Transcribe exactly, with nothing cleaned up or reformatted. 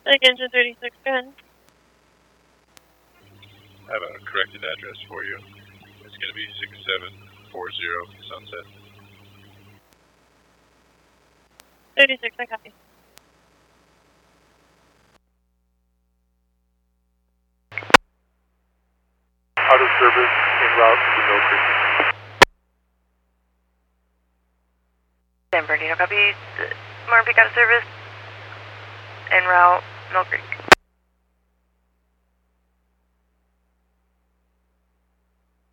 Engine thirty-six, go ahead. I have a corrected address for you. It's going to be six seven four zero Sunset. thirty-six, I copy. Out of service en route to Mill Creek. San Bernardino, copy. Martin Peak out of service en route, Mill Creek.